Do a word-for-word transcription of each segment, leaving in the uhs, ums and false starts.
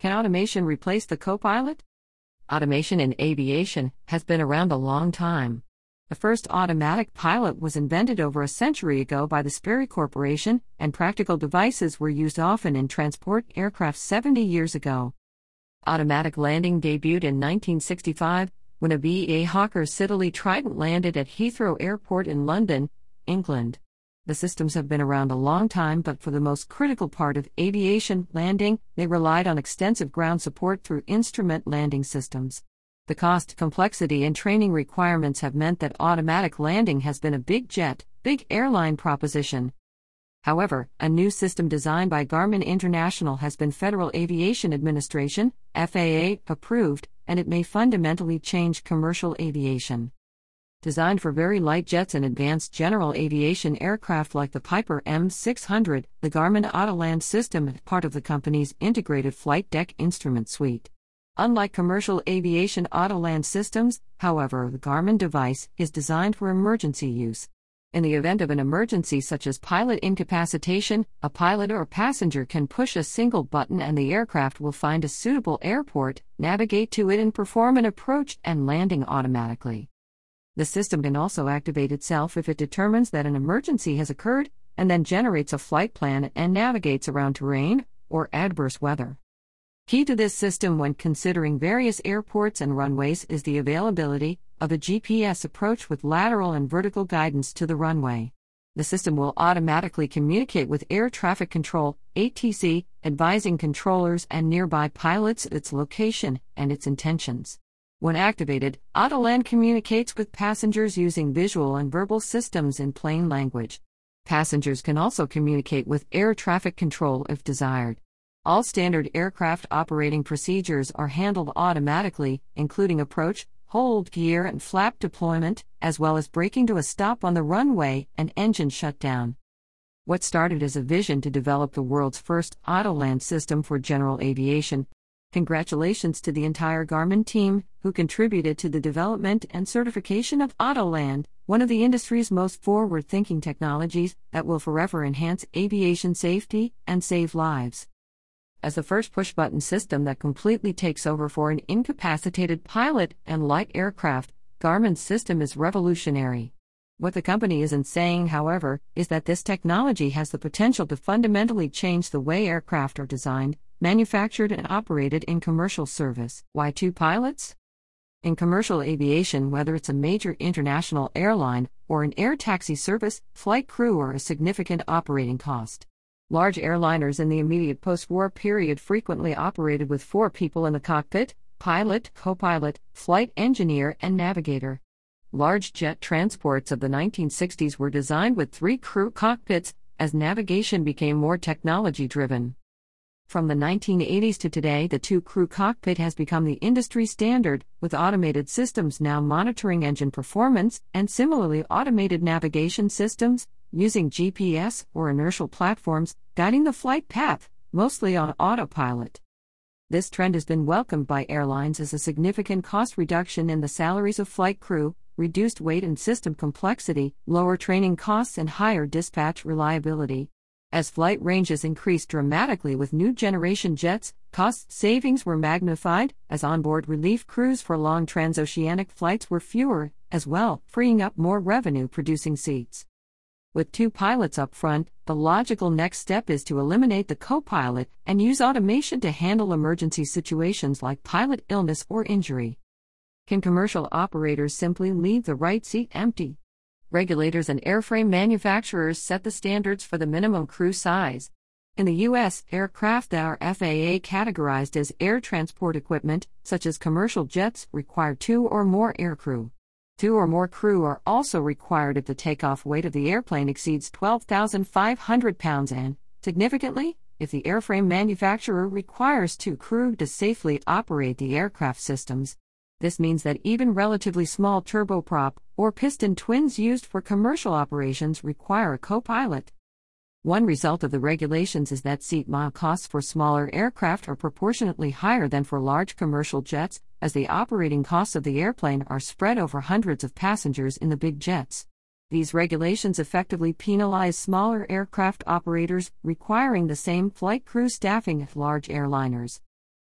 Can automation replace the co-pilot? Automation in aviation has been around a long time. The first automatic pilot was invented over a century ago by the Sperry Corporation, and practical devices were used often in transport aircraft seventy years ago. Automatic landing debuted in nineteen sixty-five, when a B A Hawker Siddeley Trident landed at Heathrow Airport in London, England. The systems have been around a long time, but for the most critical part of aviation, landing, they relied on extensive ground support through instrument landing systems. The cost, complexity, and training requirements have meant that automatic landing has been a big jet, big airline proposition. However, a new system designed by Garmin International has been Federal Aviation Administration, F A A, approved, and it may fundamentally change commercial aviation. Designed for very light jets and advanced general aviation aircraft like the Piper M six hundred, the Garmin Autoland system is part of the company's integrated flight deck instrument suite. Unlike commercial aviation Autoland systems, however, the Garmin device is designed for emergency use. In the event of an emergency such as pilot incapacitation, a pilot or passenger can push a single button and the aircraft will find a suitable airport, navigate to it, and perform an approach and landing automatically. The system can also activate itself if it determines that an emergency has occurred, and then generates a flight plan and navigates around terrain or adverse weather. Key to this system when considering various airports and runways is the availability of a G P S approach with lateral and vertical guidance to the runway. The system will automatically communicate with air traffic control, A T C, advising controllers and nearby pilots its location and its intentions. When activated, Autoland communicates with passengers using visual and verbal systems in plain language. Passengers can also communicate with air traffic control if desired. All standard aircraft operating procedures are handled automatically, including approach, hold, gear, and flap deployment, as well as braking to a stop on the runway and engine shutdown. What started as a vision to develop the world's first Autoland system for general aviation. Congratulations to the entire Garmin team, who contributed to the development and certification of Autoland, one of the industry's most forward-thinking technologies that will forever enhance aviation safety and save lives. As the first push-button system that completely takes over for an incapacitated pilot and light aircraft, Garmin's system is revolutionary. What the company isn't saying, however, is that this technology has the potential to fundamentally change the way aircraft are designed, manufactured, and operated in commercial service. Why two pilots? In commercial aviation, whether it's a major international airline or an air taxi service, flight crew are a significant operating cost. Large airliners in the immediate post-war period frequently operated with four people in the cockpit: pilot, co-pilot, flight engineer, and navigator. Large jet transports of the nineteen sixties were designed with three crew cockpits, as navigation became more technology-driven. From the nineteen eighties to today, the two-crew cockpit has become the industry standard, with automated systems now monitoring engine performance, and similarly automated navigation systems, using G P S or inertial platforms, guiding the flight path, mostly on autopilot. This trend has been welcomed by airlines as a significant cost reduction in the salaries of flight crew, reduced weight and system complexity, lower training costs, and higher dispatch reliability. As flight ranges increased dramatically with new generation jets, cost savings were magnified, as onboard relief crews for long transoceanic flights were fewer, as well, freeing up more revenue-producing seats. With two pilots up front, the logical next step is to eliminate the co-pilot and use automation to handle emergency situations like pilot illness or injury. Can commercial operators simply leave the right seat empty? Regulators and airframe manufacturers set the standards for the minimum crew size. In the U S, aircraft that are F A A categorized as air transport equipment, such as commercial jets, require two or more aircrew. Two or more crew are also required if the takeoff weight of the airplane exceeds twelve thousand five hundred pounds and, significantly, if the airframe manufacturer requires two crew to safely operate the aircraft systems. This means that even relatively small turboprop or piston twins used for commercial operations require a co-pilot. One result of the regulations is that seat mile costs for smaller aircraft are proportionately higher than for large commercial jets, as the operating costs of the airplane are spread over hundreds of passengers in the big jets. These regulations effectively penalize smaller aircraft operators requiring the same flight crew staffing as large airliners.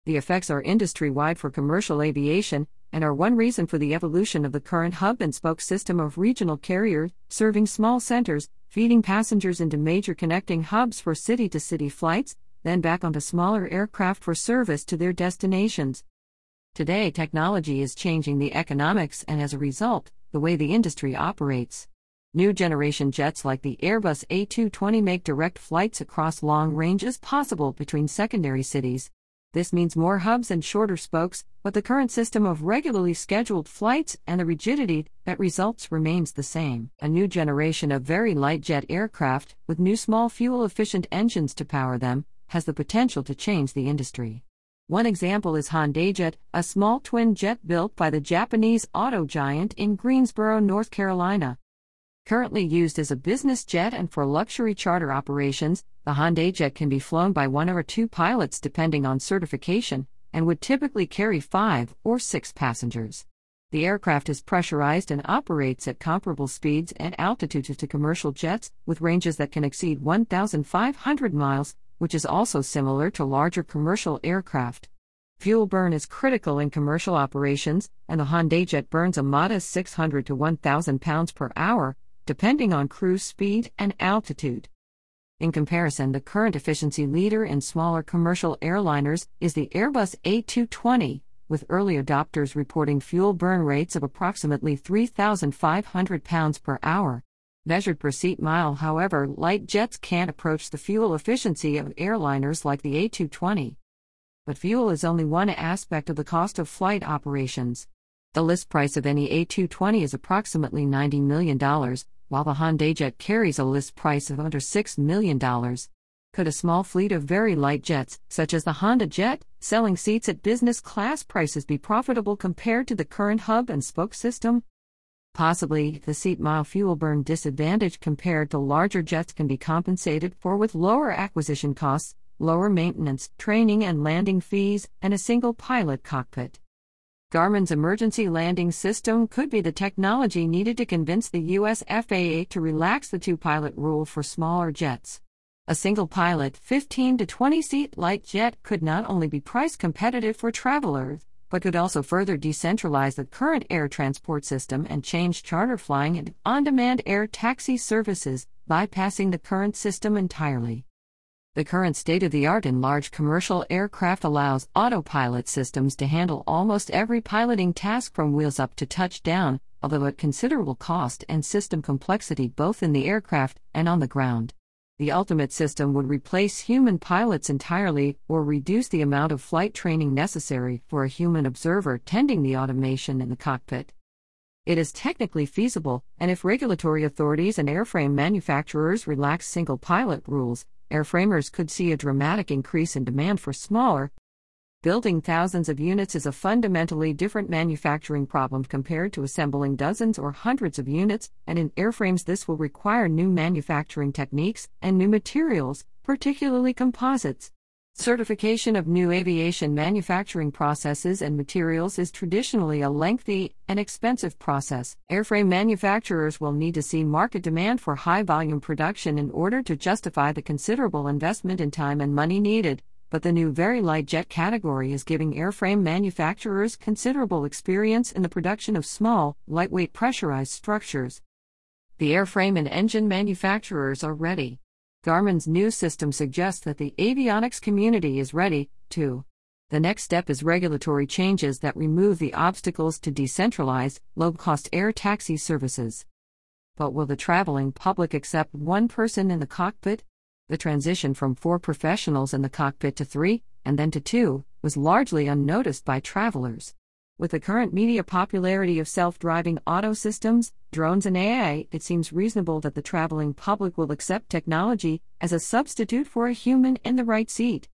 The effects are industry-wide for commercial aviation and are one reason for the evolution of the current hub-and-spoke system of regional carriers, serving small centers, feeding passengers into major connecting hubs for city-to-city flights, then back onto smaller aircraft for service to their destinations. Today, technology is changing the economics and, as a result, the way the industry operates. New generation jets like the Airbus A two twenty make direct flights across long ranges possible between secondary cities. This means more hubs and shorter spokes, but the current system of regularly scheduled flights and the rigidity that results remains the same. A new generation of very light jet aircraft, with new small fuel-efficient engines to power them, has the potential to change the industry. One example is HyundaiJet, a small twin jet built by the Japanese auto giant in Greensboro, North Carolina. Currently used as a business jet and for luxury charter operations, the HyundaiJet can be flown by one or two pilots depending on certification, and would typically carry five or six passengers. The aircraft is pressurized and operates at comparable speeds and altitudes to commercial jets, with ranges that can exceed one thousand five hundred miles, which is also similar to larger commercial aircraft. Fuel burn is critical in commercial operations, and the HyundaiJet burns a modest six hundred to one thousand pounds per hour, depending on cruise speed and altitude. In comparison, the current efficiency leader in smaller commercial airliners is the Airbus A two twenty, with early adopters reporting fuel burn rates of approximately three thousand five hundred pounds per hour. Measured per seat mile, however, light jets can't approach the fuel efficiency of airliners like the A two twenty. But fuel is only one aspect of the cost of flight operations. The list price of any A two twenty is approximately ninety million dollars, while the HyundaiJet carries a list price of under six million dollars. Could a small fleet of very light jets, such as the HondaJet, selling seats at business class prices, be profitable compared to the current hub and spoke system? Possibly. The seat mile fuel burn disadvantage compared to larger jets can be compensated for with lower acquisition costs, lower maintenance, training and landing fees, and a single pilot cockpit. Garmin's emergency landing system could be the technology needed to convince the U S F A A to relax the two-pilot rule for smaller jets. A single-pilot, fifteen to twenty seat light jet could not only be price competitive for travelers, but could also further decentralize the current air transport system and change charter flying and on-demand air taxi services, bypassing the current system entirely. The current state-of-the-art in large commercial aircraft allows autopilot systems to handle almost every piloting task from wheels up to touchdown, although at considerable cost and system complexity both in the aircraft and on the ground. The ultimate system would replace human pilots entirely or reduce the amount of flight training necessary for a human observer tending the automation in the cockpit. It is technically feasible, and if regulatory authorities and airframe manufacturers relax single-pilot rules, airframers could see a dramatic increase in demand for smaller. Building thousands of units is a fundamentally different manufacturing problem compared to assembling dozens or hundreds of units, and in airframes this will require new manufacturing techniques and new materials, particularly composites. Certification of new aviation manufacturing processes and materials is traditionally a lengthy and expensive process. Airframe manufacturers will need to see market demand for high-volume production in order to justify the considerable investment in time and money needed. But the new very light jet category is giving airframe manufacturers considerable experience in the production of small, lightweight pressurized structures. The airframe and engine manufacturers are ready. Garmin's new system suggests that the avionics community is ready, too. The next step is regulatory changes that remove the obstacles to decentralized, low-cost air taxi services. But will the traveling public accept one person in the cockpit? The transition from four professionals in the cockpit to three, and then to two, was largely unnoticed by travelers. With the current media popularity of self-driving auto systems, drones and A I, it seems reasonable that the traveling public will accept technology as a substitute for a human in the right seat.